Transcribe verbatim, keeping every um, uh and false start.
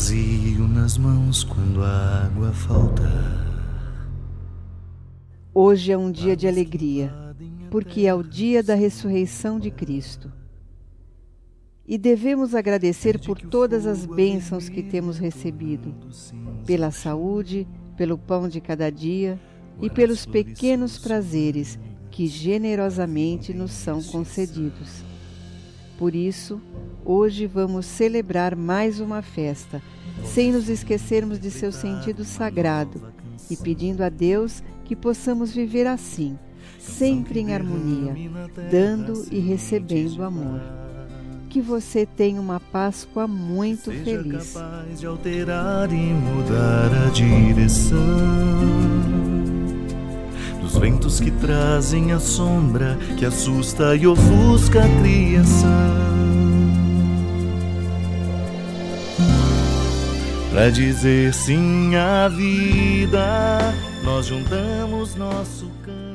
vazio nas mãos quando a água falta. Hoje é um dia de alegria, porque é o dia da ressurreição de Cristo. E devemos agradecer por todas as bênçãos que temos recebido, pela saúde, pelo pão de cada dia e pelos pequenos prazeres que generosamente nos são concedidos. Por isso, hoje vamos celebrar mais uma festa, sem nos esquecermos de seu sentido sagrado e pedindo a Deus que possamos viver assim, sempre em harmonia, dando e recebendo amor. Que você tenha uma Páscoa muito feliz. Seja capaz de alterar e mudar a direção dos ventos que trazem a sombra que assusta e ofusca a criação. Pra dizer sim à vida, nós juntamos nosso canto.